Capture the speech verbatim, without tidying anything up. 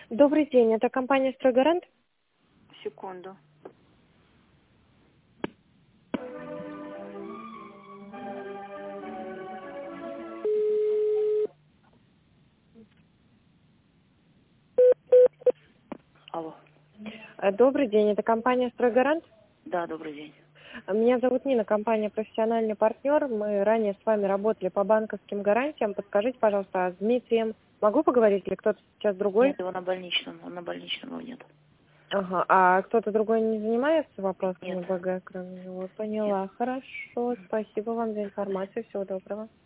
Добрый день, это компания «Стройгарант». Секунду. Алло. Э, Добрый день, это компания «Стройгарант». Да, добрый день. Меня зовут Нина, компания «Профессиональный партнер». Мы ранее с вами работали по банковским гарантиям. Подскажите, пожалуйста, а с Дмитрием могу поговорить или кто-то сейчас другой? Нет, его на больничном. Он на больничном его нет. Ага, а кто-то другой не занимается вопросами Нет. БГ, кроме него? Нет. Поняла. Хорошо, спасибо вам за информацию. Всего доброго.